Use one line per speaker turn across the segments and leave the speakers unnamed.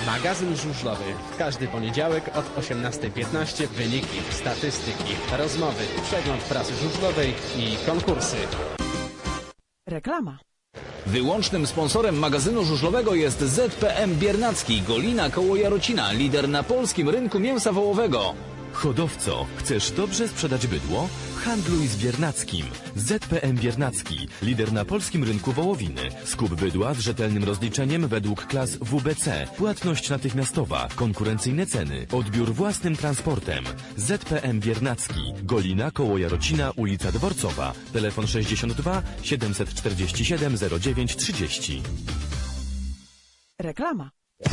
Magazyn żużlowy. W każdy poniedziałek od 18:15 wyniki, statystyki, rozmowy, przegląd prasy żużlowej i konkursy.
Reklama.
Wyłącznym sponsorem magazynu żużlowego jest ZPM Biernacki, Golina koło Jarocina, lider na polskim rynku mięsa wołowego.
Hodowco, chcesz dobrze sprzedać bydło? Handluj z Biernackim. ZPM Biernacki, lider na polskim rynku wołowiny. Skup bydła z rzetelnym rozliczeniem według klas WBC. Płatność natychmiastowa, konkurencyjne ceny, odbiór własnym transportem. ZPM Biernacki, Golina koło Jarocina, ulica Dworcowa. Telefon 62 747 09 30.
Reklama.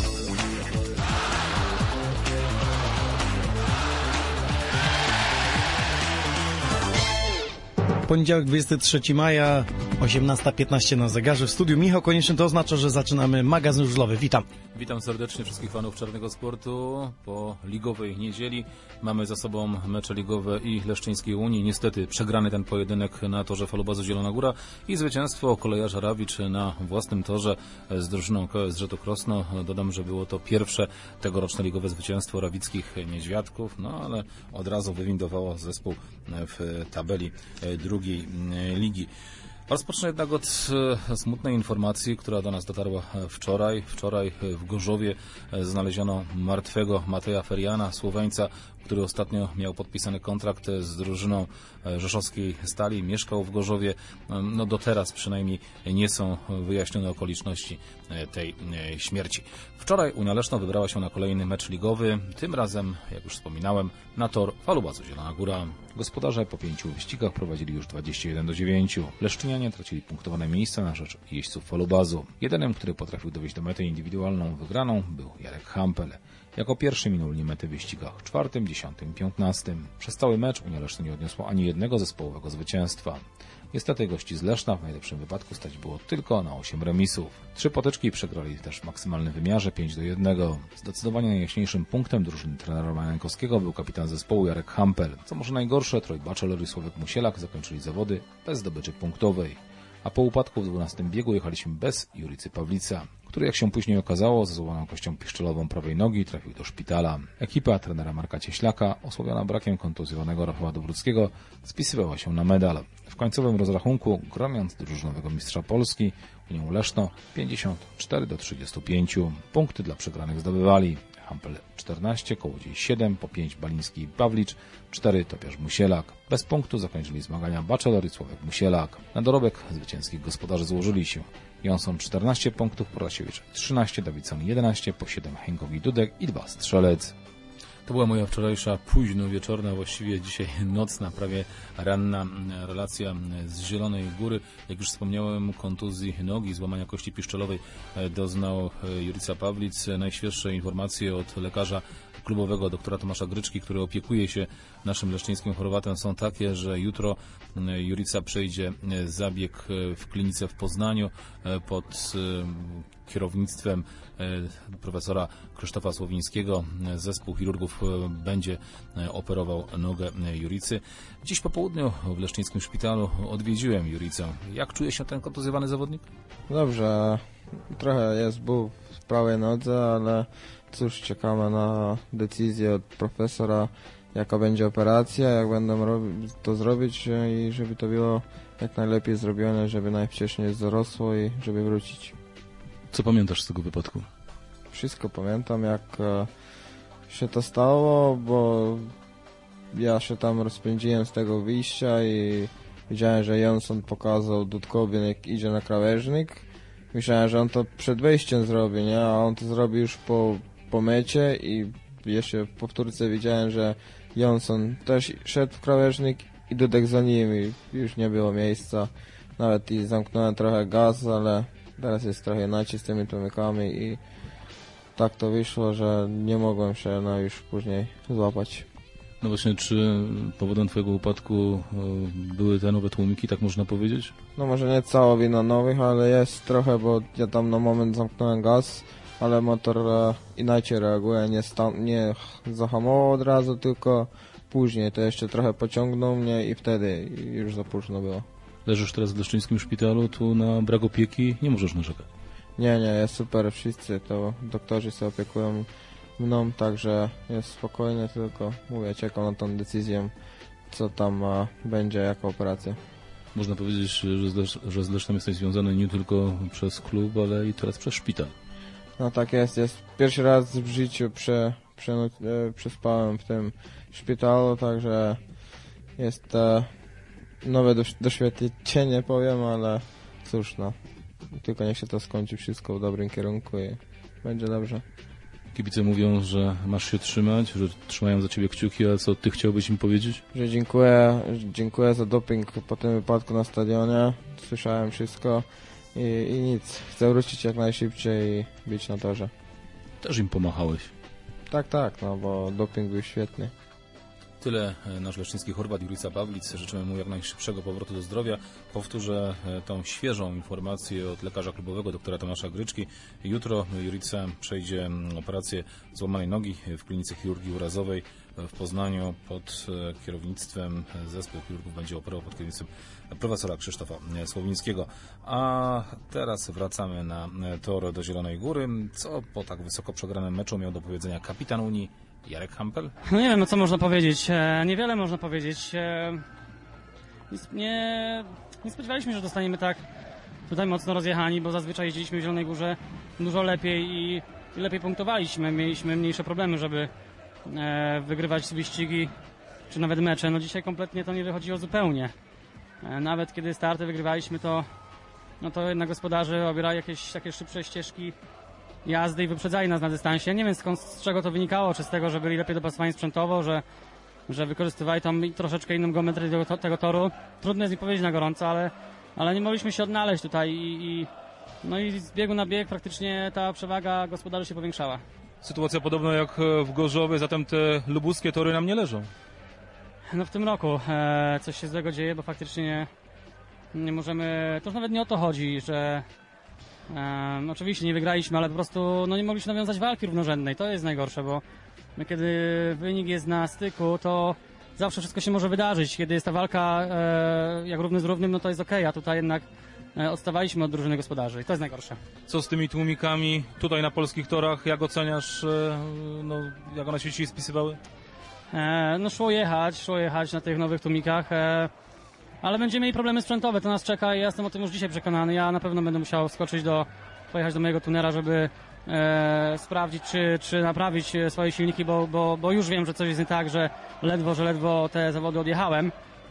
Poniedziałek 23 maja, 18:15 na zegarze. W studiu Michał Konieczny, to oznacza, że zaczynamy magazyn żużlowy. Witam.
Witam serdecznie wszystkich fanów czarnego sportu. Po ligowej niedzieli mamy za sobą mecze ligowe i Leszczyńskiej Unii. Niestety przegrany ten pojedynek na torze Falubazu Zielona Góra i zwycięstwo kolejarza Rawicz na własnym torze z drużyną KSŻ Krosno. Dodam, że było to pierwsze tegoroczne ligowe zwycięstwo rawickich niedźwiadków, no ale od razu wywindowało zespół w tabeli drugiej ligi. Rozpocznę jednak od smutnej informacji, która do nas dotarła wczoraj. Wczoraj w Gorzowie znaleziono martwego Mateja Feriana, Słoweńca, który ostatnio miał podpisany kontrakt z drużyną rzeszowskiej Stali, mieszkał w Gorzowie. No do teraz przynajmniej nie są wyjaśnione okoliczności tej śmierci. Wczoraj Unia Leszno wybrała się na kolejny mecz ligowy, tym razem, jak już wspominałem, na tor Falubazu Zielona Góra. Gospodarze po 5 wyścigach prowadzili już 21-9. Leszczynianie tracili punktowane miejsca na rzecz jeźdźców Falubazu. Jedynym, który potrafił dowieść do mety indywidualną wygraną, był Jarek Hampel. Jako pierwszy minął limitę w wyścigach 4., 10., 15. Przez cały mecz Unia Leszno nie odniosła ani jednego zespołowego zwycięstwa. Niestety gości z Leszna w najlepszym wypadku stać było tylko na 8 remisów. 3 potyczki przegrali też w maksymalnym wymiarze 5-1. Zdecydowanie najjaśniejszym punktem drużyny trenera Majankowskiego był kapitan zespołu Jarek Hampel. Co może najgorsze, Troy Bachelor i Sławek Musielak zakończyli zawody bez zdobyczy punktowej. A po upadku w 12. biegu jechaliśmy bez Juricy Pawlica, który, jak się później okazało, ze złamaną kością piszczelową prawej nogi trafił do szpitala. Ekipa trenera Marka Cieślaka, osłabiona brakiem kontuzjowanego Rafała Dobruckiego, spisywała się na medal. W końcowym rozrachunku, gromiąc drużynowego mistrza Polski, Unią Leszno 54-35. Punkty dla przegranych zdobywali Hampel 14, Kołodziej 7, po 5 Baliński i Pawlicz, 4 Topiarz Musielak. Bez punktu zakończyli zmagania Bachelor i Sławek Musielak. Na dorobek zwycięskich gospodarzy złożyli się Jonson 14 punktów, Porasiewicz 13, Dawidson 11, po 7 Henkowi Dudek i 2 Strzelec. To była moja wczorajsza późno wieczorna, właściwie dzisiaj nocna, prawie ranna relacja z Zielonej Góry. Jak już wspomniałem, kontuzji nogi, złamania kości piszczelowej doznał Jurica Pawlic. Najświeższe informacje od lekarza klubowego doktora Tomasza Gryczki, który opiekuje się naszym leszczyńskim Chorwatem, są takie, że jutro Jurica przejdzie zabieg w klinice w Poznaniu pod kierownictwem profesora Krzysztofa Słowińskiego. Zespół chirurgów będzie operował nogę Juricy. Dziś po południu w leszczyńskim szpitalu odwiedziłem Juricę. Jak czuje się ten kontuzjowany zawodnik?
Dobrze, trochę jest ból w prawej nodze, ale cóż, czekamy na decyzję od profesora, jaka będzie operacja, jak będą to zrobić i żeby to było jak najlepiej zrobione, żeby najwcześniej zarosło i żeby wrócić.
Co pamiętasz z tego wypadku?
Wszystko pamiętam, jak się to stało, bo ja się tam rozpędziłem z tego wyjścia i widziałem, że Jonson pokazał Dudkowi, jak idzie na krawężnik. Myślałem, że on to przed wejściem zrobi, nie? A on to zrobił już po mecie i jeszcze w powtórce widziałem, że Jonson też szedł w krawężnik i Dudek za nim i już nie było miejsca. Nawet i zamknąłem trochę gaz, ale teraz jest trochę inaczej z tymi tłumikami i tak to wyszło, że nie mogłem się już później złapać.
No właśnie, czy powodem twojego upadku były te nowe tłumiki, tak można powiedzieć?
No może nie cała wina nowych, ale jest trochę, bo ja tam na moment zamknąłem gaz, ale motor inaczej reaguje, nie zahamował od razu, tylko później to jeszcze trochę pociągnął mnie i wtedy już za późno było.
Leżysz teraz w leszczyńskim szpitalu, tu na brak opieki nie możesz narzekać.
Nie, jest super, wszyscy to doktorzy się opiekują mną, także jest spokojny, tylko mówię, czekam na tą decyzję, co tam będzie jako operacja.
Można powiedzieć, że z Lesznem jesteś związany nie tylko przez klub, ale i teraz przez szpital.
No tak jest pierwszy raz w życiu przespałem w tym szpitalu, także jest nowe doświadczenie, powiem, ale cóż, no, tylko niech się to skończy wszystko w dobrym kierunku i będzie dobrze.
Kibice mówią, że masz się trzymać, że trzymają za ciebie kciuki, a co ty chciałbyś im powiedzieć?
Że dziękuję za doping po tym wypadku na stadionie, słyszałem wszystko i nic, chcę wrócić jak najszybciej i być na torze.
Też im pomachałeś.
Tak, no bo doping był świetny.
Tyle nasz leszczyński Chorwat Jurica Pawlic. Życzymy mu jak najszybszego powrotu do zdrowia. Powtórzę tą świeżą informację od lekarza klubowego, doktora Tomasza Gryczki. Jutro Jurica przejdzie operację złamanej nogi w klinice chirurgii urazowej w Poznaniu pod kierownictwem zespół chirurgów będzie operował pod kierownictwem profesora Krzysztofa Słowińskiego. A teraz wracamy na tor do Zielonej Góry. Co po tak wysoko przegranym meczu miał do powiedzenia kapitan Unii Jarek Hampel?
No nie wiem, no co można powiedzieć. Niewiele można powiedzieć. Nie spodziewaliśmy się, że dostaniemy tak tutaj mocno rozjechani, bo zazwyczaj jeździliśmy w Zielonej Górze dużo lepiej i lepiej punktowaliśmy. Mieliśmy mniejsze problemy, żeby wygrywać wyścigi czy nawet mecze. No dzisiaj kompletnie to nie wychodziło zupełnie. Nawet kiedy starty wygrywaliśmy, to jednak gospodarze obierali jakieś takie szybsze ścieżki jazdy i wyprzedzali nas na dystansie. Nie wiem z czego to wynikało, czy z tego, że byli lepiej dopasowani sprzętowo, że wykorzystywali tam troszeczkę inną geometrię tego toru. Trudno jest mi powiedzieć na gorąco, ale nie mogliśmy się odnaleźć tutaj i z biegu na bieg praktycznie ta przewaga gospodarzy się powiększała.
Sytuacja podobna jak w Gorzowie, zatem te lubuskie tory nam nie leżą.
No w tym roku coś się złego dzieje, bo faktycznie nie możemy, to już nawet nie o to chodzi, że oczywiście nie wygraliśmy, ale po prostu nie mogliśmy nawiązać walki równorzędnej. To jest najgorsze, bo kiedy wynik jest na styku, to zawsze wszystko się może wydarzyć. Kiedy jest ta walka jak równy z równym, no to jest okej, a tutaj jednak odstawaliśmy od drużyny gospodarzy i to jest najgorsze.
Co z tymi tłumikami tutaj na polskich torach? Jak oceniasz, jak one się dzisiaj spisywały?
Szło jechać na tych nowych tłumikach, ale będziemy mieli problemy sprzętowe, to nas czeka i ja jestem o tym już dzisiaj przekonany. Ja na pewno będę musiał pojechać do mojego tunera, żeby sprawdzić, czy naprawić swoje silniki, bo już wiem, że coś jest nie tak, że ledwo te zawody odjechałem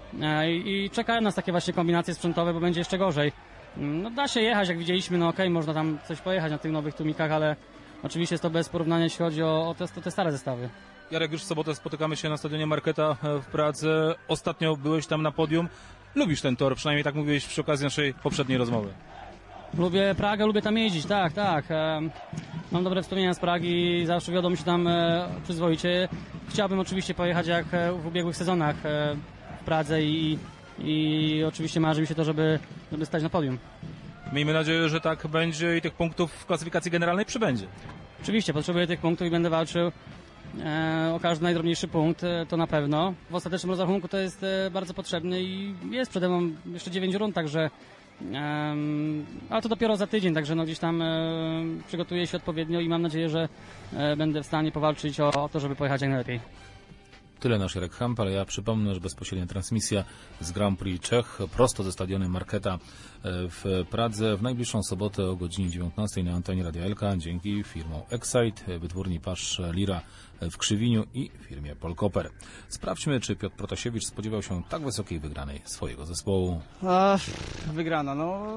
i czekają nas takie właśnie kombinacje sprzętowe, bo będzie jeszcze gorzej. No da się jechać, jak widzieliśmy, można tam coś pojechać na tych nowych tłumikach, ale oczywiście jest to bez porównania, jeśli chodzi o te stare zestawy.
Jarek, już w sobotę spotykamy się na stadionie Marketa w Pradze. Ostatnio byłeś tam na podium. Lubisz ten tor, przynajmniej tak mówiłeś przy okazji naszej poprzedniej rozmowy.
Lubię Pragę, lubię tam jeździć, tak. Mam dobre wspomnienia z Pragi, zawsze wiodą mi się tam przyzwoicie. Chciałbym oczywiście pojechać jak w ubiegłych sezonach w Pradze i oczywiście marzy mi się to, żeby stać na podium.
Miejmy nadzieję, że tak będzie i tych punktów w klasyfikacji generalnej przybędzie.
Oczywiście, potrzebuję tych punktów i będę walczył o każdy najdrobniejszy punkt, to na pewno. W ostatecznym rozrachunku to jest bardzo potrzebny i jest przede mną jeszcze 9 rund, także ale to dopiero za tydzień, także gdzieś tam przygotuję się odpowiednio i mam nadzieję, że będę w stanie powalczyć o to, żeby pojechać jak najlepiej.
Tyle nasz Jarek Hampel. Ja przypomnę, że bezpośrednia transmisja z Grand Prix Czech prosto ze stadionu Marketa w Pradze w najbliższą sobotę o godzinie 19 na antenie Radia Elka dzięki firmom Excite, wytwórni Pasz Lira w Krzywiniu i firmie Polkoper. Sprawdźmy, czy Piotr Protasiewicz spodziewał się tak wysokiej wygranej swojego zespołu.
Wygrana,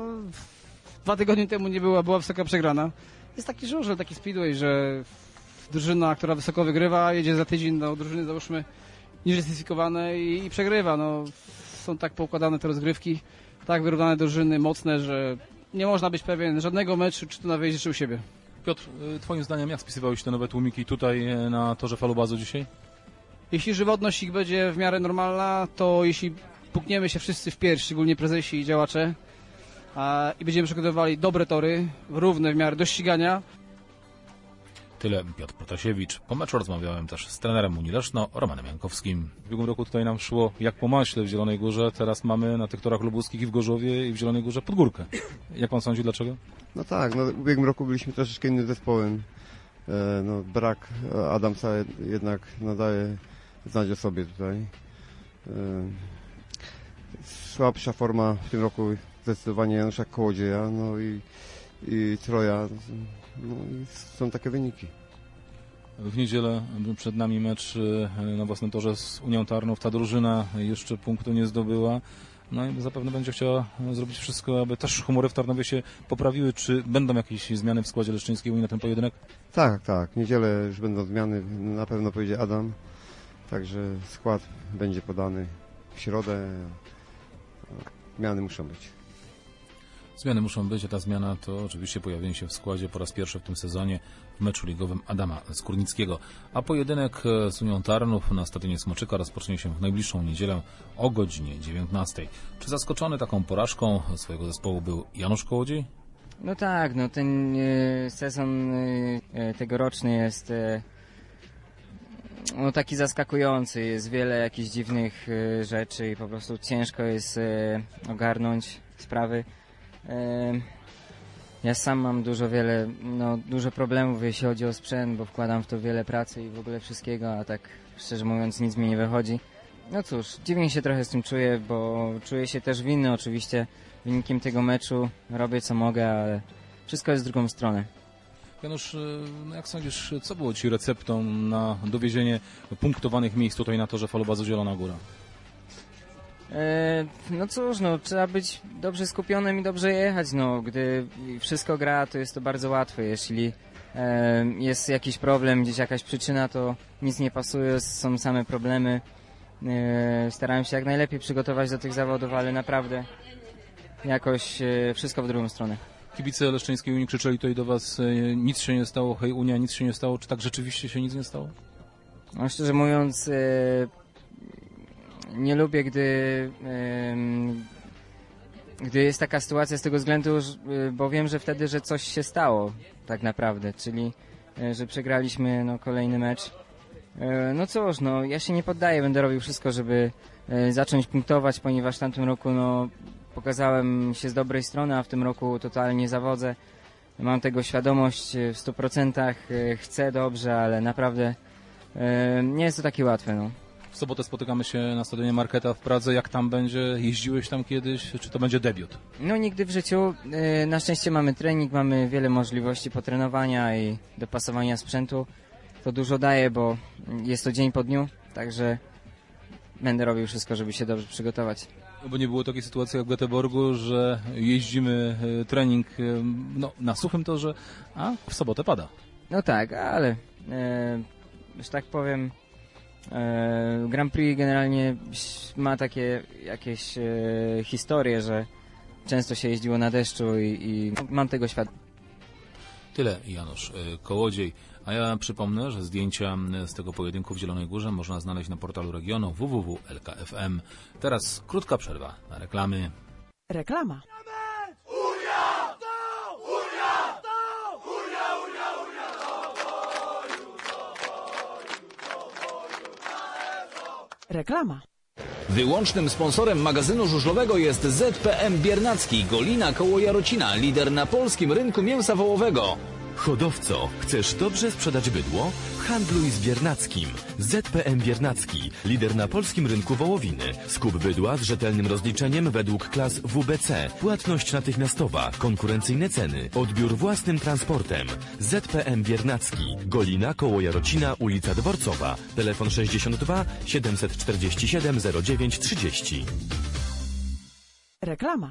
2 tygodnie temu nie była wysoka przegrana. Jest taki żużel, taki speedway, że drużyna, która wysoko wygrywa, jedzie za tydzień do drużyny, załóżmy, niżej sklasyfikowane i przegrywa. Są tak poukładane te rozgrywki, tak wyrównane drużyny, mocne, że nie można być pewien żadnego meczu, czy to na wyjeździe, czy u siebie.
Piotr, twoim zdaniem jak spisywałeś te nowe tłumiki tutaj na torze Falubazu dzisiaj?
Jeśli żywotność ich będzie w miarę normalna, to jeśli pukniemy się wszyscy w pierś, szczególnie prezesi i działacze, i będziemy przygotowywali dobre tory, równe w miarę do ścigania.
Tyle Piotr Protasiewicz. Po meczu rozmawiałem też z trenerem Unii Leszno, Romanem Jankowskim. W ubiegłym roku tutaj nam szło jak po maśle w Zielonej Górze. Teraz mamy na tych torach lubuskich i w Gorzowie i w Zielonej Górze Podgórkę. Jak pan sądzi, dlaczego?
No tak, w ubiegłym roku byliśmy troszeczkę innym zespołem. Brak Adamsa jednak daje znać o sobie tutaj. Słabsza forma w tym roku zdecydowanie Janusza Kołodzieja, i Troja. I są takie wyniki.
W niedzielę przed nami mecz na własnym torze z Unią Tarnów. Ta drużyna jeszcze punktu nie zdobyła. No i zapewne będzie chciała zrobić wszystko, aby też humory w Tarnowie się poprawiły. Czy będą jakieś zmiany w składzie leszczyńskiej Unii na ten pojedynek?
Tak. W niedzielę już będą zmiany. Na pewno pojedzie Adam. Także skład będzie podany w środę. Zmiany muszą być.
Zmiany muszą być, a ta zmiana to oczywiście pojawienie się w składzie po raz pierwszy w tym sezonie w meczu ligowym Adama Skórnickiego. A pojedynek z Unią Tarnów na stadionie Smoczyka rozpocznie się w najbliższą niedzielę o godzinie 19. Czy zaskoczony taką porażką swojego zespołu był Janusz Kołodziej?
No tak, ten sezon tegoroczny jest taki zaskakujący. Jest wiele jakichś dziwnych rzeczy i po prostu ciężko jest ogarnąć sprawy. Ja sam mam dużo problemów, jeśli chodzi o sprzęt, bo wkładam w to wiele pracy i w ogóle wszystkiego, a tak szczerze mówiąc nic mi nie wychodzi. No cóż, dziwnie się trochę z tym czuję, bo czuję się też winny oczywiście wynikiem tego meczu. Robię co mogę, ale wszystko jest w drugą stronę.
Janusz, jak sądzisz, co było Ci receptą na dowiezienie punktowanych miejsc tutaj na torze falobazu Zielona Góra?
No cóż, trzeba być dobrze skupionym i dobrze jechać. Gdy wszystko gra, to jest to bardzo łatwe. Jeśli jest jakiś problem, gdzieś jakaś przyczyna, to nic nie pasuje, są same problemy. Starałem się jak najlepiej przygotować do tych zawodów, ale naprawdę jakoś wszystko w drugą stronę.
Kibice Leszczyńskiej Unii krzyczeli tutaj do Was, nic się nie stało, hej Unia, nic się nie stało. Czy tak rzeczywiście się nic nie stało?
No, szczerze mówiąc, nie lubię, gdy jest taka sytuacja z tego względu, bo wiem, że wtedy, że coś się stało tak naprawdę, czyli że przegraliśmy kolejny mecz. No cóż, ja się nie poddaję, będę robił wszystko, żeby zacząć punktować, ponieważ w tamtym roku pokazałem się z dobrej strony, a w tym roku totalnie zawodzę. Mam tego świadomość w 100%, chcę dobrze, ale naprawdę nie jest to takie łatwe.
W sobotę spotykamy się na stadionie Marketa w Pradze. Jak tam będzie? Jeździłeś tam kiedyś? Czy to będzie debiut?
Nigdy w życiu. Na szczęście mamy trening, mamy wiele możliwości potrenowania i dopasowania sprzętu. To dużo daje, bo jest to dzień po dniu, także będę robił wszystko, żeby się dobrze przygotować.
Bo nie było takiej sytuacji jak w Göteborgu, że jeździmy trening na suchym torze, a w sobotę pada.
No tak, ale że tak powiem, Grand Prix generalnie ma takie jakieś historie, że często się jeździło na deszczu i mam tego świadomość.
Tyle Janusz Kołodziej. A ja przypomnę, że zdjęcia z tego pojedynku w Zielonej Górze można znaleźć na portalu regionu www.lk.fm. Teraz krótka przerwa na reklamy.
Reklama. Reklama.
Wyłącznym sponsorem magazynu żużlowego jest ZPM Biernacki, Golina koło Jarocina, lider na polskim rynku mięsa wołowego.
Hodowco, chcesz dobrze sprzedać bydło? Handluj z Biernackim. ZPM Biernacki, lider na polskim rynku wołowiny. Skup bydła z rzetelnym rozliczeniem według klas WBC. Płatność natychmiastowa, konkurencyjne ceny, odbiór własnym transportem. ZPM Biernacki, Golina koło Jarocina, ulica Dworcowa. Telefon 62 747 0930.
Reklama.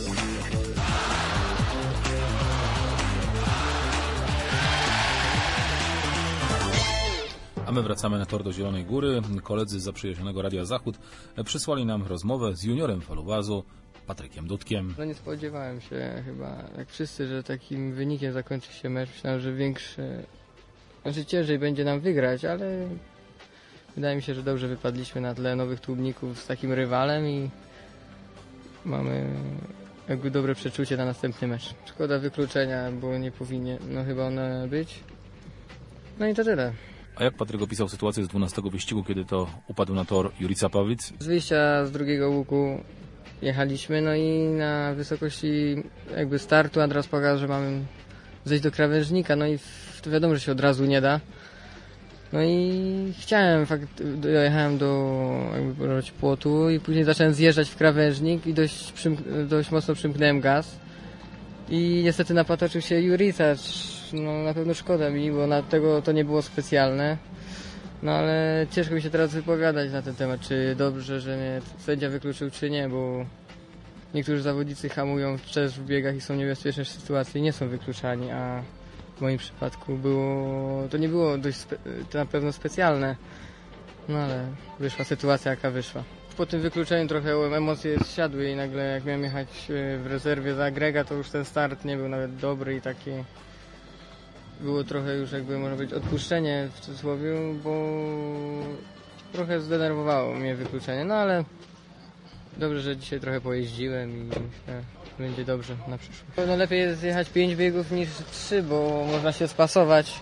A my wracamy na tor do Zielonej Góry. Koledzy z zaprzyjaźnionego Radia Zachód przysłali nam rozmowę z juniorem falubazu Patrykiem Dudkiem.
Nie spodziewałem się chyba, jak wszyscy, że takim wynikiem zakończy się mecz. Myślałem, że ciężej będzie nam wygrać, ale wydaje mi się, że dobrze wypadliśmy na tle nowych tłumników z takim rywalem i mamy dobre przeczucie na następny mecz. Szkoda wykluczenia, bo nie powinien chyba one być. No i to tyle.
A jak Patryk opisał sytuację z 12 wyścigu, kiedy to upadł na tor Jurica Pawlic?
Z wyjścia z drugiego łuku jechaliśmy, no i na wysokości jakby startu Andras pokazał, że mamy zejść do krawężnika, no i to wiadomo, że się od razu nie da. No i dojechałem do jakby płotu i później zacząłem zjeżdżać w krawężnik i dość mocno przymknąłem gaz. I niestety napatoczył się Jurica, no na pewno szkoda mi, bo na tego to nie było specjalne. No ale ciężko mi się teraz wypowiadać na ten temat, czy dobrze, że mnie sędzia wykluczył, czy nie, bo niektórzy zawodnicy hamują też w biegach i są niebezpieczne sytuacje i nie są wykluczani, a w moim przypadku to nie było to na pewno specjalne, no ale wyszła sytuacja jaka wyszła. Po tym wykluczeniu trochę emocje zsiadły i nagle jak miałem jechać w rezerwie za Grega, to już ten start nie był nawet dobry i takie było trochę już jakby można powiedzieć odpuszczenie w cudzysłowie, bo trochę zdenerwowało mnie wykluczenie, no ale dobrze, że dzisiaj trochę pojeździłem i myślę, że będzie dobrze na przyszłość. No lepiej jest jechać 5 biegów niż 3, bo można się spasować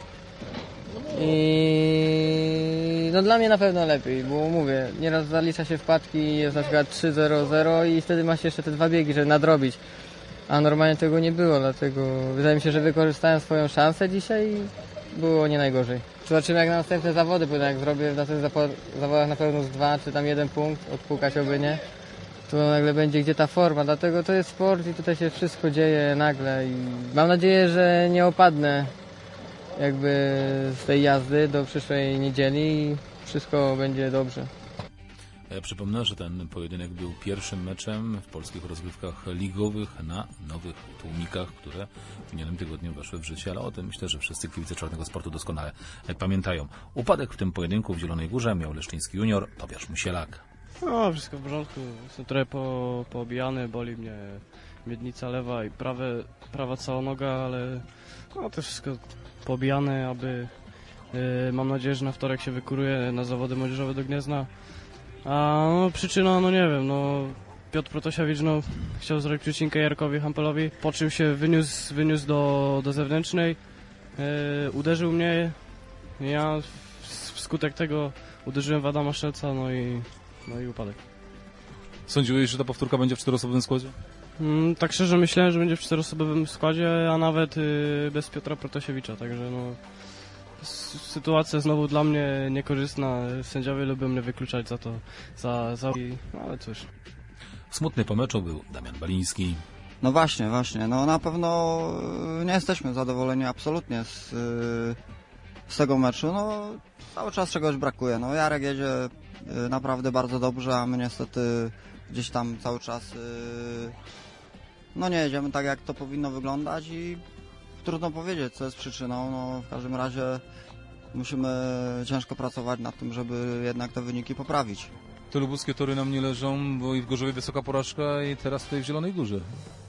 i no dla mnie na pewno lepiej, bo mówię, nieraz zalicza się wpadki, jest na przykład 3-0-0 i wtedy ma się jeszcze te 2 biegi, żeby nadrobić. A normalnie tego nie było, dlatego wydaje mi się, że wykorzystałem swoją szansę dzisiaj i było nie najgorzej. Zobaczymy jak na następne zawody, bo jak zrobię w następnych zawodach na pewno z 2 czy tam 1 punkt, odpukać oby nie, to nagle będzie gdzie ta forma, dlatego to jest sport i tutaj się wszystko dzieje nagle i mam nadzieję, że nie opadnę jakby z tej jazdy do przyszłej niedzieli i wszystko będzie dobrze.
Ja przypomnę, że ten pojedynek był pierwszym meczem w polskich rozgrywkach ligowych na nowych tłumikach, które w minionym tygodniu weszły w życie, ale o tym myślę, że wszyscy kibice czarnego sportu doskonale pamiętają. Upadek w tym pojedynku w Zielonej Górze miał leszczyński junior Tobiasz Musielak.
No, wszystko w porządku. Jestem trochę poobijany, boli mnie miednica lewa i prawa cała noga, ale no, to wszystko poobijane, aby mam nadzieję, że na wtorek się wykuruję na zawody młodzieżowe do Gniezna. A no, przyczyna, no nie wiem, no Piotr Protasiewicz chciał zrobić przycinkę Jarkowi Hampelowi, po czym się wyniósł do zewnętrznej, uderzył mnie, ja wskutek tego uderzyłem w Adama Szelca, no i upadek.
Sądziłeś, że ta powtórka będzie w 4-osobowym składzie?
Tak szczerze myślałem, że będzie w 4-osobowym składzie, a nawet bez Piotra Protasiewicza, także no sytuacja znowu dla mnie niekorzystna. Sędziowie lubią mnie wykluczać za to, no ale cóż.
Smutny po meczu był Damian Baliński.
No właśnie, no na pewno nie jesteśmy zadowoleni absolutnie z tego meczu, no cały czas czegoś brakuje, no Jarek jedzie naprawdę bardzo dobrze, a my niestety gdzieś tam cały czas no nie jedziemy tak jak to powinno wyglądać i trudno powiedzieć, co jest przyczyną, no w każdym razie musimy ciężko pracować nad tym, żeby jednak te wyniki poprawić.
Te lubuskie tory nam nie leżą, bo i w Gorzowie wysoka porażka i teraz tutaj w Zielonej Górze.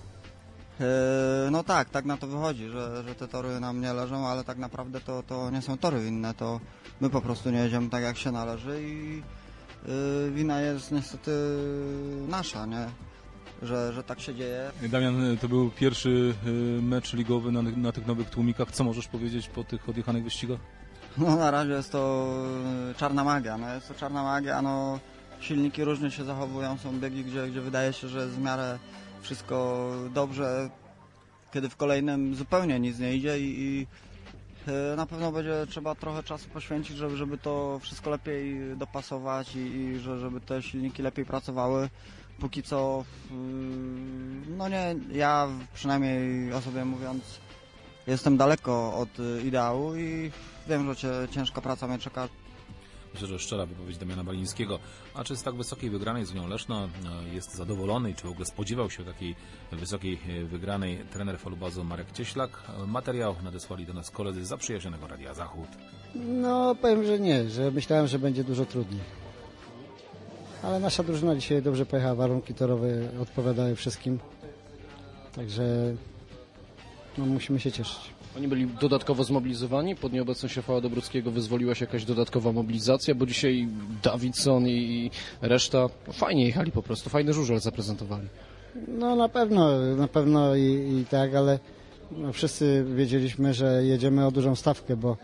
No tak na to wychodzi, że te tory nam nie leżą, ale tak naprawdę to nie są tory winne, to my po prostu nie jedziemy tak jak się należy i wina jest niestety nasza, nie? Że tak się dzieje.
Damian, to był pierwszy mecz ligowy na tych nowych tłumikach. Co możesz powiedzieć po tych odjechanych wyścigach?
No na razie jest to czarna magia. No jest to czarna magia, no silniki różnie się zachowują, są biegi, gdzie wydaje się, że jest w miarę wszystko dobrze, kiedy w kolejnym zupełnie nic nie idzie i na pewno będzie trzeba trochę czasu poświęcić, żeby to wszystko lepiej dopasować i żeby te silniki lepiej pracowały. Póki co, no nie, ja przynajmniej o sobie mówiąc jestem daleko od ideału i wiem, że ciężka praca mnie czeka.
Myślę, że szczera wypowiedź Damiana Balińskiego. A czy z tak wysokiej wygranej z Unią Leszno jest zadowolony i czy w ogóle spodziewał się takiej wysokiej wygranej trener Falubazu Marek Cieślak? Materiał nadesłali do nas koledzy z zaprzyjaźnionego Radia Zachód.
No powiem, że nie, że myślałem, że będzie dużo trudniej. Ale nasza drużyna dzisiaj dobrze pojechała, warunki torowe odpowiadały wszystkim. Także no, musimy się cieszyć.
Oni byli dodatkowo zmobilizowani? Pod nieobecność Rafała Dobruckiego wyzwoliła się jakaś dodatkowa mobilizacja, bo dzisiaj Davidson i reszta fajnie jechali po prostu, fajny żużel zaprezentowali.
No na pewno i tak, ale no, wszyscy wiedzieliśmy, że jedziemy o dużą stawkę, bo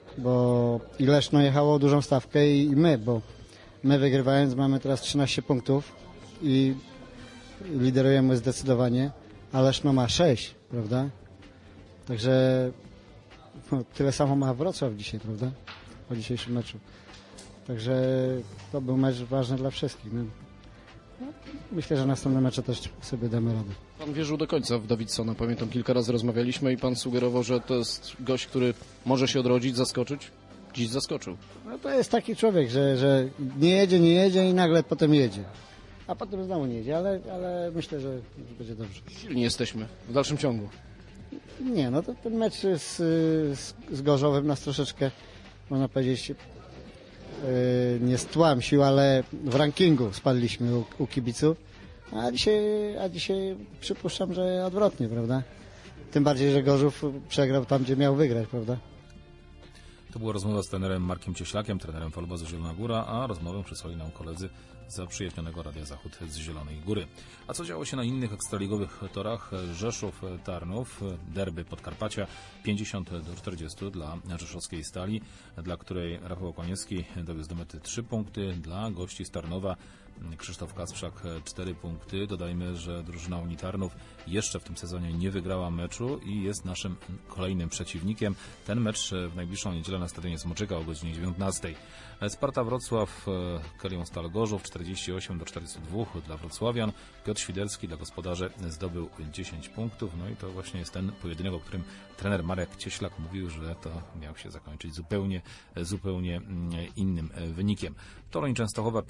bo i Leszno jechało dużą stawkę i my, bo my wygrywając mamy teraz 13 punktów i liderujemy zdecydowanie, a Leszno ma 6, prawda? Także tyle samo ma Wrocław dzisiaj, prawda? Po dzisiejszym meczu. Także to był mecz ważny dla wszystkich. Myślę, że następne mecze też sobie damy radę.
Pan wierzył do końca w Davidsona. Pamiętam, kilka razy rozmawialiśmy i pan sugerował, że to jest gość, który może się odrodzić, zaskoczyć. Dziś zaskoczył.
No to jest taki człowiek, że nie jedzie i nagle potem jedzie. A potem znowu nie jedzie, ale myślę, że będzie dobrze.
Silni jesteśmy w dalszym ciągu.
Nie, no to ten mecz z Gorzowem nas troszeczkę, można powiedzieć, nie stłamsił, ale w rankingu spadliśmy u kibiców, a dzisiaj przypuszczam, że odwrotnie, prawda? Tym bardziej, że Gorzów przegrał tam, gdzie miał wygrać, prawda?
To była rozmowa z trenerem Markiem Cieślakiem, trenerem Falobazu Zielona Góra, a rozmowę przysłali nam koledzy z zaprzyjaźnionego Radia Zachód z Zielonej Góry. A co działo się na innych ekstraligowych torach? Rzeszów, Tarnów, derby Podkarpacia 50-40 dla rzeszowskiej Stali, dla której Rafał Koniecki dowiózł do mety 3 punkty, dla gości z Tarnowa Krzysztof Kasprzak 4 punkty. Dodajmy, że drużyna Unii Tarnów jeszcze w tym sezonie nie wygrała meczu i jest naszym kolejnym przeciwnikiem. Ten mecz w najbliższą niedzielę na stadionie Smoczyka o godzinie 19. Sparta Wrocław, Kelion Stal Gorzów 48-42 dla wrocławian. Piotr Świderski dla gospodarzy zdobył 10 punktów. No i to właśnie jest ten pojedynek, o którym trener Marek Cieślak mówił, że to miał się zakończyć zupełnie innym wynikiem. Toruń Częstochowa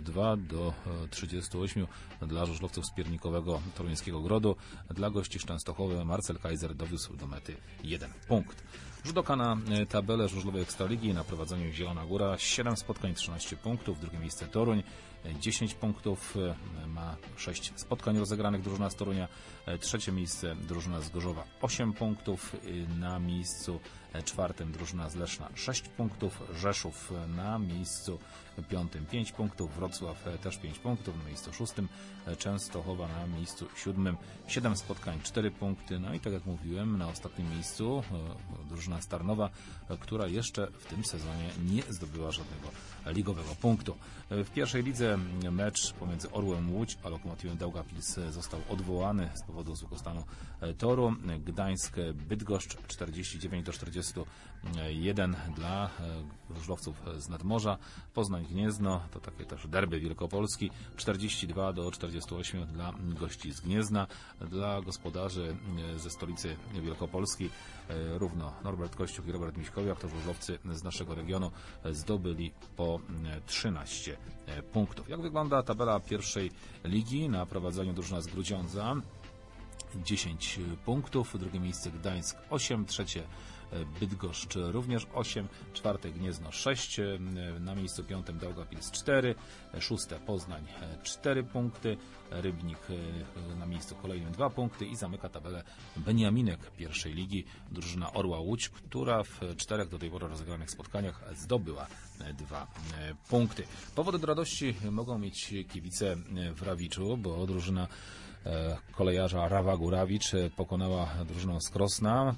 52-38 dla żużlowców z piernikowego toruńskiego Grodu. Dla gości z Częstochowy Marcel Kaiser dowiózł do mety 1 punkt. Rzut oka na tabelę żużlowej Ekstraligi na prowadzeniu Zielona Góra. 7 spotkań, 13 punktów. Drugie miejsce Toruń. 10 punktów. Ma 6 spotkań rozegranych drużyna z Torunia. Trzecie miejsce drużyna z Gorzowa. 8 punktów. Na miejscu czwartym drużyna z Leszna. 6 punktów. Rzeszów na miejscu piątym 5 punktów. Wrocław też 5 punktów. Na miejscu szóstym. Częstochowa na miejscu siódmym. 7 spotkań, 4 punkty. No i tak jak mówiłem, na ostatnim miejscu drużyna z Tarnowa, która jeszcze w tym sezonie nie zdobyła żadnego ligowego punktu. W pierwszej lidze mecz pomiędzy Orłem Łódź a Lokomotywem Daugavpils został odwołany z powodu złego stanu toru. Gdańsk Bydgoszcz 49-41 dla żużlowców z Nadmorza. Poznań Gniezno to takie też derby Wielkopolski 42-48 dla gości z Gniezna. Dla gospodarzy ze stolicy Wielkopolski równo Norbert Kościuk i Robert Miśkowiak, to żużlowcy z naszego regionu, zdobyli po 13 punktów. Jak wygląda tabela pierwszej ligi? Na prowadzeniu drużyna z Grudziądza 10 punktów, drugie miejsce Gdańsk 8, trzecie Bydgoszcz również 8, czwarte Gniezno 6, na miejscu piątym Daugavpils 4, szóste Poznań 4 punkty, Rybnik na miejscu kolejnym 2 punkty i zamyka tabelę Beniaminek pierwszej ligi, drużyna Orła Łódź, która w 4 do tej pory rozegranych spotkaniach zdobyła 2 punkty. Powody do radości mogą mieć kibice w Rawiczu, bo drużyna kolejarza Rawa Górawicz pokonała drużynę z Krosna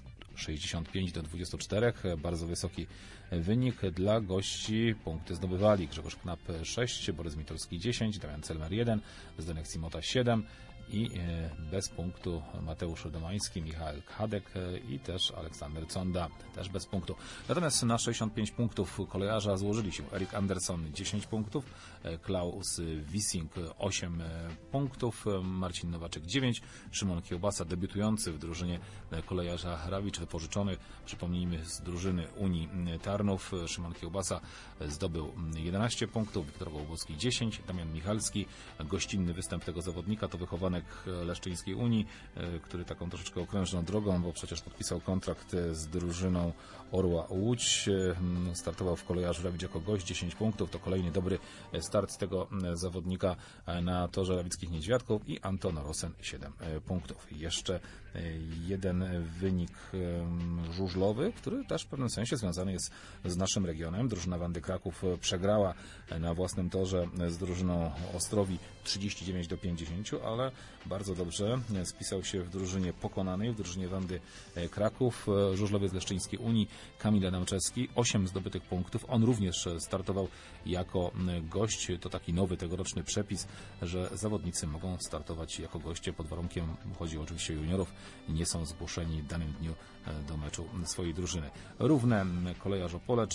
65-24, bardzo wysoki wynik. Dla gości punkty zdobywali Grzegorz Knap 6, Borys Mitolski 10, Damian Celmer 1, Zdenek Cimota 7 i bez punktu Mateusz Domański, Michał Hadek i też Aleksander Conda, też bez punktu. Natomiast na 65 punktów kolejarza złożyli się Erik Anderson 10 punktów, Klaus Wissing 8 punktów, Marcin Nowaczek 9, Szymon Kiełbasa debiutujący w drużynie kolejarza Rawicz, wypożyczony, przypomnijmy, z drużyny Unii Tarnów. Szymon Kiełbasa zdobył 11 punktów, Wiktor Gołubowski 10, Damian Michalski, gościnny występ tego zawodnika to wychowanek Leszczyńskiej Unii, który taką troszeczkę okrężną drogą, bo przecież podpisał kontrakt z drużyną Orła Łódź, startował w kolejarzu Rawicz jako gość, 10 punktów, to kolejny dobry start tego zawodnika na torze Rawickich Niedźwiadków i Anton Rosen 7 punktów. Jeszcze jeden wynik żużlowy, który też w pewnym sensie związany jest z naszym regionem. Drużyna Wandy Kraków przegrała na własnym torze z drużyną Ostrowi 39-50, ale bardzo dobrze. Spisał się w drużynie pokonanej, w drużynie Wandy Kraków. Żużlowiec Leszczyńskiej Unii Kamil Adamczewski, 8 zdobytych punktów. On również startował jako gość. To taki nowy tegoroczny przepis, że zawodnicy mogą startować jako goście pod warunkiem, chodzi oczywiście o juniorów, nie są zgłoszeni w danym dniu do meczu swojej drużyny. Równe Kolejarz Opole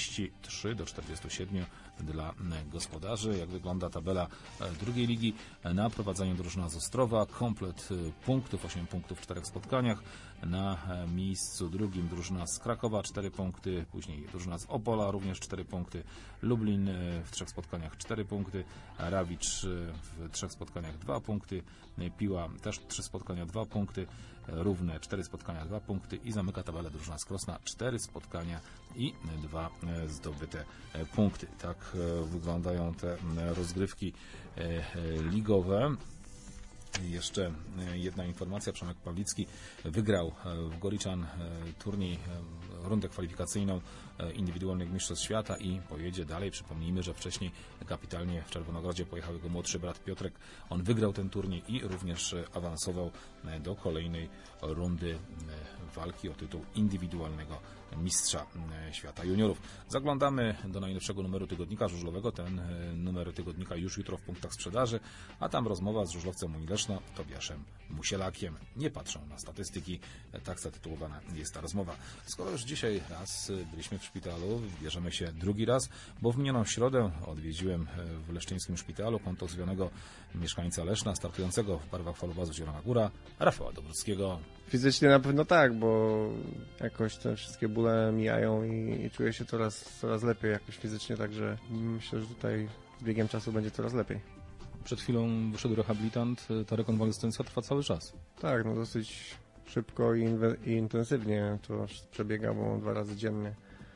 43-47 dla gospodarzy. Jak wygląda tabela drugiej ligi? Na prowadzeniu drużyna z Ostrowa, komplet punktów, 8 punktów w 4 spotkaniach. Na miejscu drugim drużyna z Krakowa, 4 punkty, później drużyna z Opola, również 4 punkty. Lublin w 3 spotkaniach 4 punkty, Rawicz w 3 spotkaniach 2 punkty, Piła też 3 spotkania 2 punkty, Równe 4 spotkania 2 punkty i zamyka tabelę drużyna z Krosna, 4 spotkania i 2 zdobyte punkty. Tak wyglądają te rozgrywki ligowe. Jeszcze jedna informacja. Przemek Pawlicki wygrał w Goriczan turniej, rundę kwalifikacyjną indywidualnych mistrzostw świata i pojedzie dalej. Przypomnijmy, że wcześniej kapitalnie w Czerwonogrodzie pojechał jego młodszy brat Piotrek. On wygrał ten turniej i również awansował do kolejnej rundy walki o tytuł indywidualnego mistrza świata juniorów. Zaglądamy do najnowszego numeru tygodnika żużlowego. Ten numer tygodnika już jutro w punktach sprzedaży, a tam rozmowa z żużlowcem Unii Leszno, Tobiaszem Musielakiem. Nie patrzą na statystyki, tak zatytułowana jest ta rozmowa. Skoro już dzisiaj raz byliśmy w szpitalu, bierzemy się drugi raz, bo w minioną środę odwiedziłem w leszczyńskim szpitalu kontuzjowanego mieszkańca Leszna, startującego w barwach Falobazu Zielona Góra, Rafała Dobruckiego.
Fizycznie na pewno tak, bo jakoś te wszystkie bóle mijają i czuję się coraz lepiej jakoś fizycznie, także myślę, że tutaj z biegiem czasu będzie coraz lepiej.
Przed chwilą wyszedł rehabilitant, ta rekonwalescencja trwa cały czas.
Tak, no dosyć szybko i intensywnie to przebiega, bo 2 razy dziennie.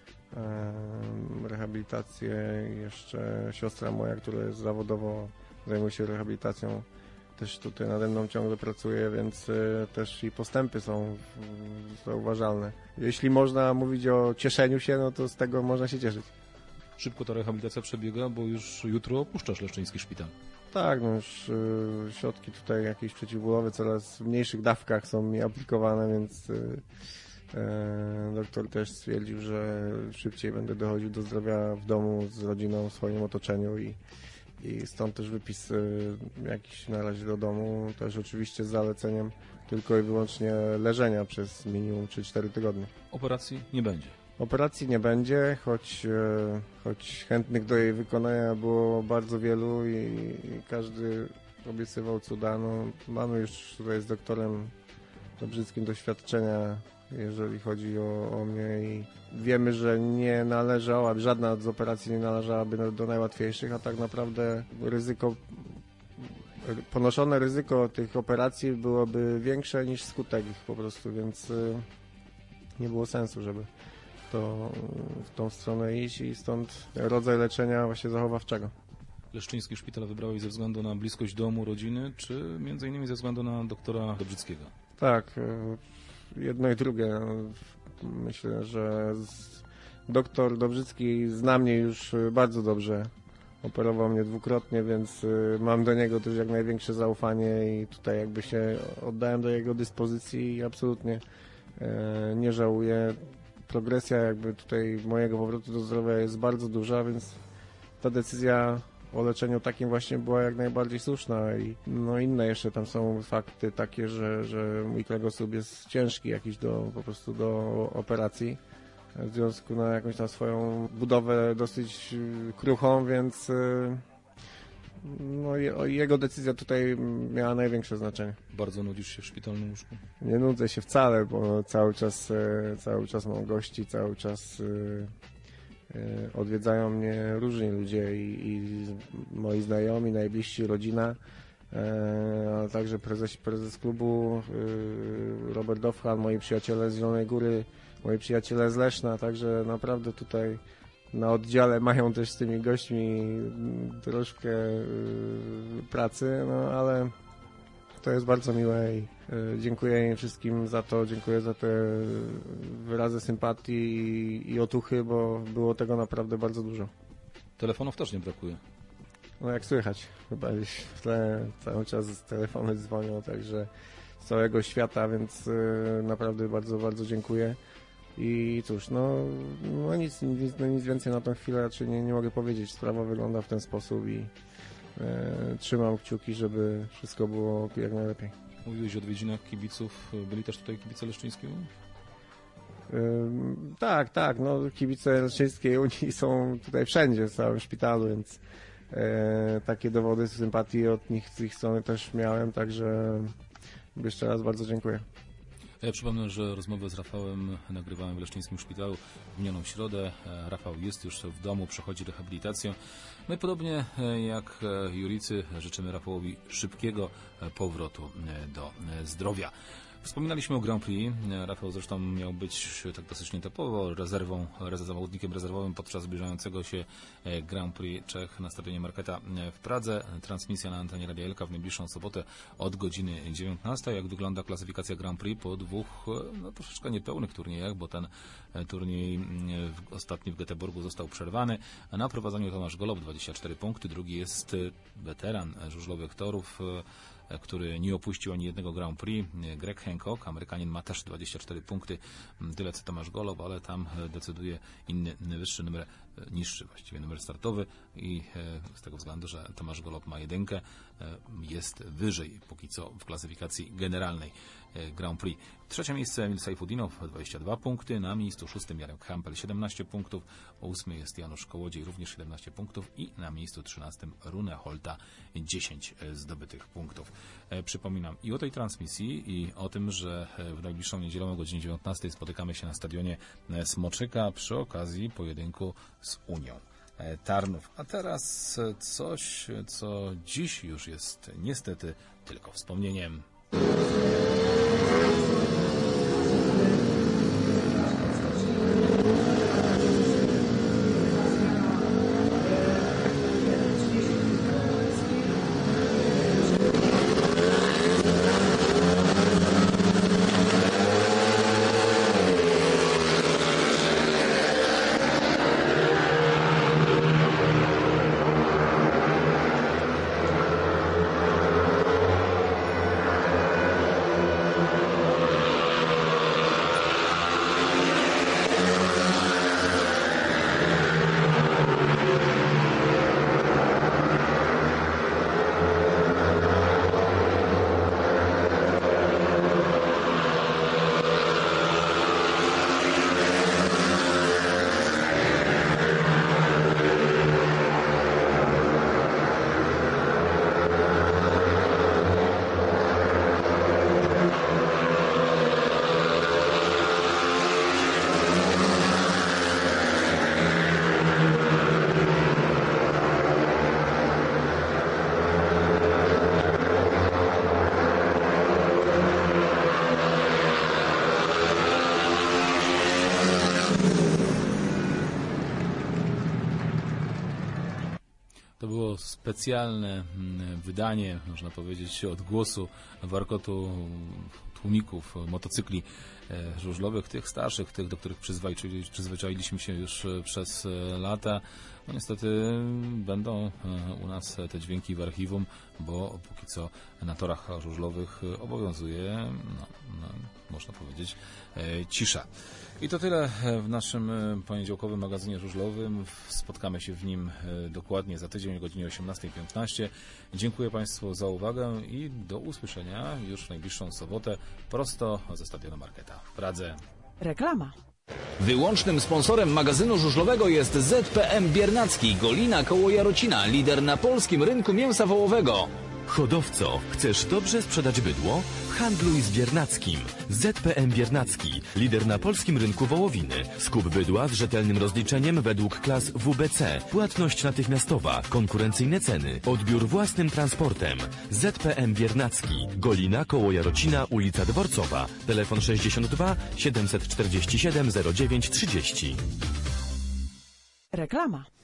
Rehabilitację, jeszcze siostra moja, która jest zawodowo, zajmuje się rehabilitacją, też tutaj nade mną ciągle pracuje, więc też i postępy są zauważalne. Jeśli można mówić o cieszeniu się, no to z tego można się cieszyć.
Szybko ta rehabilitacja przebiega, bo już jutro opuszczasz leszczyński szpital.
Tak, no już środki tutaj jakieś przeciwbólowe coraz w mniejszych dawkach są mi aplikowane, więc doktor też stwierdził, że szybciej będę dochodził do zdrowia w domu, z rodziną, w swoim otoczeniu i stąd też wypis jakiś na razie do domu, też oczywiście z zaleceniem tylko i wyłącznie leżenia przez minimum 3-4 tygodnie.
Operacji nie będzie.
Operacji nie będzie, choć chętnych do jej wykonania było bardzo wielu i każdy obiecywał cuda. No, mamy już tutaj z doktorem Dobrzyckim doświadczenia, jeżeli chodzi o mnie i wiemy, że nie należała, żadna z operacji nie należałaby do najłatwiejszych, a tak naprawdę ponoszone ryzyko tych operacji byłoby większe niż skutek ich po prostu, więc nie było sensu, żeby w tą stronę iść i stąd rodzaj leczenia właśnie zachowawczego.
Leszczyński szpital wybrałeś ze względu na bliskość domu, rodziny, czy między innymi ze względu na doktora Dobrzyckiego?
Tak, jedno i drugie. Myślę, że doktor Dobrzycki zna mnie już bardzo dobrze. Operował mnie dwukrotnie, więc mam do niego też jak największe zaufanie i tutaj jakby się oddałem do jego dyspozycji i absolutnie nie żałuję. Progresja jakby tutaj mojego powrotu do zdrowia jest bardzo duża, więc ta decyzja o leczeniu takim właśnie była jak najbardziej słuszna i no inne jeszcze tam są fakty takie, że mój kręgosłup jest ciężki jakiś po prostu do operacji w związku na jakąś tam swoją budowę dosyć kruchą, więc no jego decyzja tutaj miała największe znaczenie.
Bardzo nudzisz się w szpitalnym łóżku?
Nie nudzę się wcale, bo cały czas mam gości, cały czas odwiedzają mnie różni ludzie i moi znajomi, najbliżsi, rodzina, a także prezes klubu Robert Dowchan, moi przyjaciele z Zielonej Góry, moi przyjaciele z Leszna, także naprawdę tutaj na oddziale mają też z tymi gośćmi troszkę pracy, no ale to jest bardzo miłe i dziękuję im wszystkim za to, dziękuję za te wyrazy sympatii i otuchy, bo było tego naprawdę bardzo dużo.
Telefonów też nie brakuje.
No jak słychać, chyba gdzieś w tle cały czas telefony dzwonią, także z całego świata, więc naprawdę bardzo, bardzo dziękuję. I cóż, nic więcej na tę chwilę raczej nie mogę powiedzieć. Sprawa wygląda w ten sposób i trzymam kciuki, żeby wszystko było jak najlepiej.
Mówiłeś o odwiedzinach kibiców. Byli też tutaj kibice Leszczyńskiej Unii?
Tak, kibice Leszczyńskiej Unii są tutaj wszędzie, w całym szpitalu, więc takie dowody sympatii od nich z ich strony też miałem, także jeszcze raz bardzo dziękuję.
Ja przypomnę, że rozmowę z Rafałem nagrywałem w Leszczyńskim Szpitalu w minioną środę. Rafał jest już w domu, przechodzi rehabilitację. No i podobnie jak Juricy życzymy Rafałowi szybkiego powrotu do zdrowia. Wspominaliśmy o Grand Prix. Rafał zresztą miał być tak dosyć nietypowo zawodnikiem rezerwowym podczas zbliżającego się Grand Prix Czech na stadionie Marketa w Pradze. Transmisja na antenie Radia Elka w najbliższą sobotę od godziny 19. Jak wygląda klasyfikacja Grand Prix po dwóch troszeczkę niepełnych turniejach, bo ten turniej ostatni w Göteborgu został przerwany. Na prowadzeniu Tomasz Golob 24 punkty, drugi jest weteran żużlowych torów, który nie opuścił ani jednego Grand Prix. Greg Hancock, Amerykanin, ma też 24 punkty, tyle co Tomasz Golob, ale tam decyduje inny, wyższy numer, niższy właściwie numer startowy i z tego względu, że Tomasz Golob ma jedynkę, jest wyżej póki co w klasyfikacji generalnej Grand Prix. Trzecie miejsce Emil Sajfudinow, 22 punkty, na miejscu szóstym Jarek Hampel, 17 punktów, 8 jest Janusz Kołodziej, również 17 punktów i na miejscu 13 Rune Holta, 10 zdobytych punktów. Przypominam i o tej transmisji i o tym, że w najbliższą niedzielę o godzinie 19 spotykamy się na stadionie Smoczyka przy okazji pojedynku z Unią Tarnów. A teraz coś, co dziś już jest niestety tylko wspomnieniem. Specjalne wydanie, można powiedzieć, odgłosu warkotu tłumików motocykli żużlowych, tych starszych, tych, do których przyzwyczailiśmy się już przez lata. No niestety będą u nas te dźwięki w archiwum, bo póki co na torach żużlowych obowiązuje, można powiedzieć, cisza. I to tyle w naszym poniedziałkowym magazynie żużlowym. Spotkamy się w nim dokładnie za tydzień o godzinie 18:15. Dziękuję Państwu za uwagę i do usłyszenia już w najbliższą sobotę prosto ze stadionu Marketa w Pradze.
Reklama.
Wyłącznym sponsorem magazynu żużlowego jest ZPM Biernacki, Golina koło Jarocina, lider na polskim rynku mięsa wołowego.
Hodowco, chcesz dobrze sprzedać bydło? Handluj z Biernackim. ZPM Biernacki, lider na polskim rynku wołowiny. Skup bydła z rzetelnym rozliczeniem według klas WBC. Płatność natychmiastowa, konkurencyjne ceny, odbiór własnym transportem. ZPM Biernacki, Golina koło Jarocina, ulica Dworcowa. Telefon 62 747 09 30.
Reklama.